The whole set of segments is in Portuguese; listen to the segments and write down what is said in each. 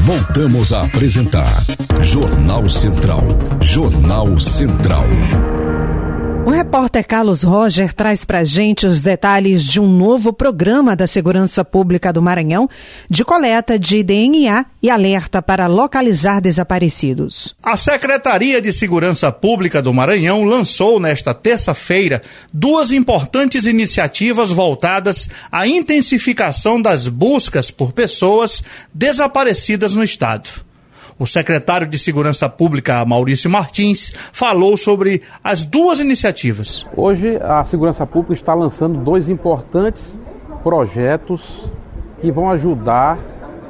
Voltamos a apresentar Jornal Central. Jornal Central. O repórter Carlos Roger traz pra gente os detalhes de um novo programa da Segurança Pública do Maranhão de coleta de DNA e alerta para localizar desaparecidos. A Secretaria de Segurança Pública do Maranhão lançou nesta terça-feira 2 importantes iniciativas voltadas à intensificação das buscas por pessoas desaparecidas no estado. O secretário de Segurança Pública, Maurício Martins, falou sobre as 2 iniciativas. Hoje, a Segurança Pública está lançando 2 importantes projetos que vão ajudar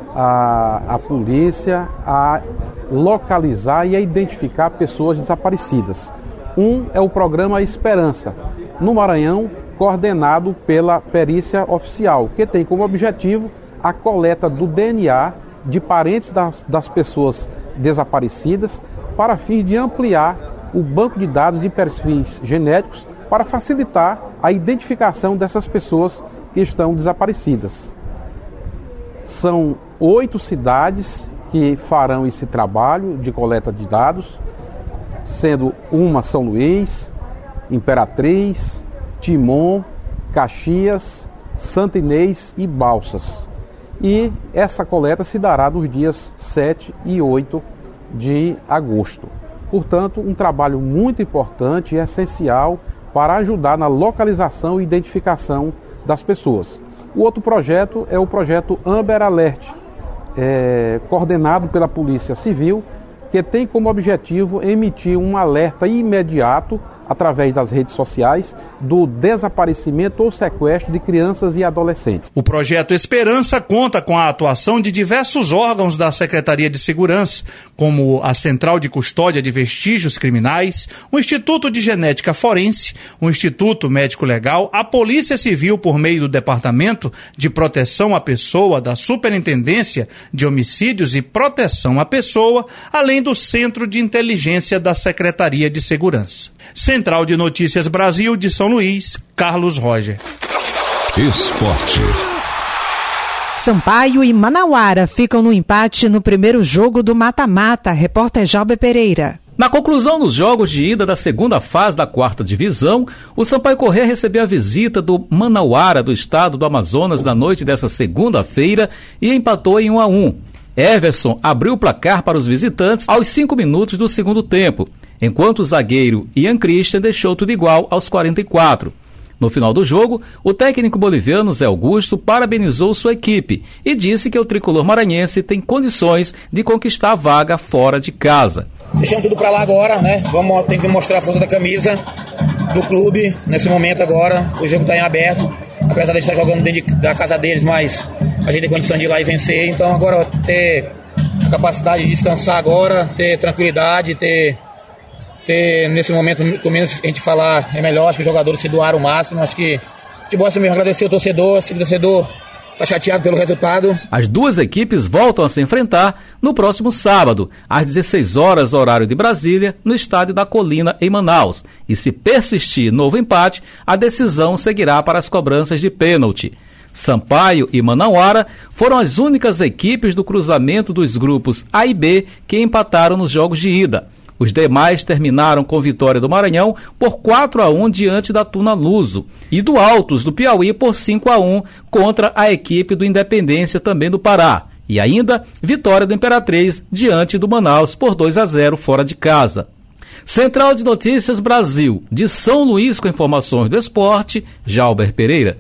a polícia a localizar e a identificar pessoas desaparecidas. Um é o programa Esperança, no Maranhão, coordenado pela Perícia Oficial, que tem como objetivo a coleta do DNA de parentes das pessoas desaparecidas para fim de ampliar o banco de dados de perfis genéticos para facilitar a identificação dessas pessoas que estão desaparecidas. São 8 cidades que farão esse trabalho de coleta de dados, sendo uma São Luís, Imperatriz, Timon, Caxias, Santa Inês e Balsas. E essa coleta se dará nos dias 7 e 8 de agosto. Portanto, um trabalho muito importante e essencial para ajudar na localização e identificação das pessoas. O outro projeto é o projeto Amber Alert, coordenado pela Polícia Civil, que tem como objetivo emitir um alerta imediato através das redes sociais, do desaparecimento ou sequestro de crianças e adolescentes. O projeto Esperança conta com a atuação de diversos órgãos da Secretaria de Segurança, como a Central de Custódia de Vestígios Criminais, o Instituto de Genética Forense, o Instituto Médico Legal, a Polícia Civil por meio do Departamento de Proteção à Pessoa da Superintendência de Homicídios e Proteção à Pessoa, além do Centro de Inteligência da Secretaria de Segurança. Central de Notícias Brasil de São Luís, Carlos Roger. Esporte. Sampaio e Manauara ficam no empate no primeiro jogo do mata-mata. Repórter Jalber Pereira. Na conclusão dos jogos de ida da segunda fase da 4ª divisão, o Sampaio Corrêa recebeu a visita do Manauara do estado do Amazonas na noite dessa segunda-feira e empatou em 1-1. Everson abriu o placar para os visitantes aos 5 minutos do segundo tempo, enquanto o zagueiro Ian Christian deixou tudo igual aos 44. No final do jogo, o técnico boliviano Zé Augusto parabenizou sua equipe e disse que o tricolor maranhense tem condições de conquistar a vaga fora de casa. Deixamos tudo pra lá agora, né? Tem que mostrar a força da camisa do clube nesse momento agora. O jogo tá em aberto, apesar de estar jogando dentro da casa deles, mas a gente tem condição de ir lá e vencer. Então agora ter a capacidade de descansar agora, ter tranquilidade, ter nesse momento, com menos a gente falar é melhor. Acho que os jogadores se doaram o máximo. Acho que futebol é assim mesmo, agradecer o torcedor, se o torcedor está chateado pelo resultado. As 2 equipes voltam a se enfrentar no próximo sábado, às 16 horas, horário de Brasília, no estádio da Colina, em Manaus. E se persistir novo empate, a decisão seguirá para as cobranças de pênalti. Sampaio e Manauara foram as únicas equipes do cruzamento dos grupos A e B que empataram nos jogos de ida. Os demais terminaram com vitória do Maranhão por 4-1 diante da Tuna Luso e do Altos do Piauí por 5-1 contra a equipe do Independência, também do Pará. E ainda vitória do Imperatriz diante do Manaus por 2-0 fora de casa. Central de Notícias Brasil, de São Luís, com informações do esporte, Jalber Pereira.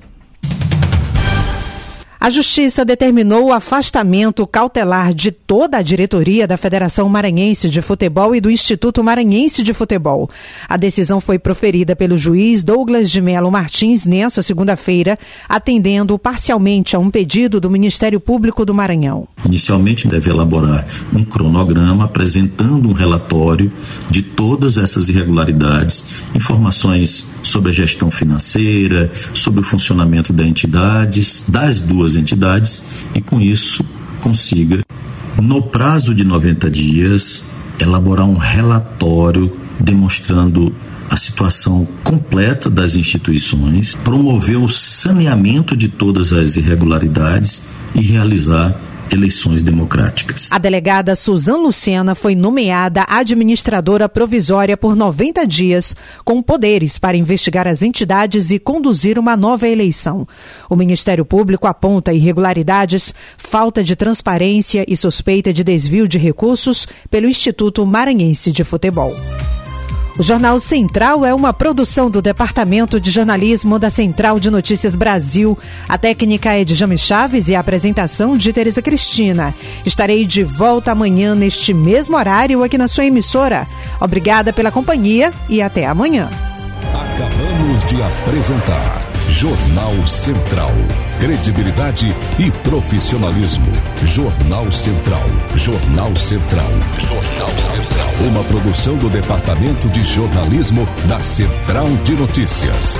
A Justiça determinou o afastamento cautelar de toda a diretoria da Federação Maranhense de Futebol e do Instituto Maranhense de Futebol. A decisão foi proferida pelo juiz Douglas de Melo Martins nesta segunda-feira, atendendo parcialmente a um pedido do Ministério Público do Maranhão. Inicialmente deve elaborar um cronograma apresentando um relatório de todas essas irregularidades, informações sobre a gestão financeira, sobre o funcionamento das 2 entidades, e com isso consiga, no prazo de 90 dias, elaborar um relatório demonstrando a situação completa das instituições, promover o saneamento de todas as irregularidades e realizar eleições democráticas. A delegada Suzan Lucena foi nomeada administradora provisória por 90 dias, com poderes para investigar as entidades e conduzir uma nova eleição. O Ministério Público aponta irregularidades, falta de transparência e suspeita de desvio de recursos pelo Instituto Maranhense de Futebol. O Jornal Central é uma produção do Departamento de Jornalismo da Central de Notícias Brasil. A técnica é de Jame Chaves e a apresentação de Tereza Cristina. Estarei de volta amanhã neste mesmo horário aqui na sua emissora. Obrigada pela companhia e até amanhã. Acabamos de apresentar Jornal Central. Credibilidade e profissionalismo. Jornal Central. Jornal Central. Jornal Central. Uma produção do Departamento de Jornalismo da Central de Notícias.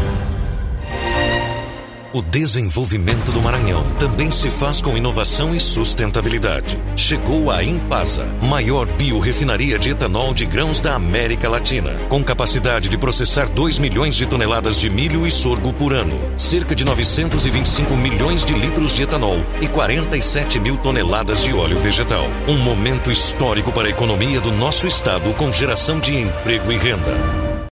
O desenvolvimento do Maranhão também se faz com inovação e sustentabilidade. Chegou a Impasa, maior biorefinaria de etanol de grãos da América Latina, com capacidade de processar 2 milhões de toneladas de milho e sorgo por ano, cerca de 925 milhões de litros de etanol e 47 mil toneladas de óleo vegetal. Um momento histórico para a economia do nosso estado com geração de emprego e renda.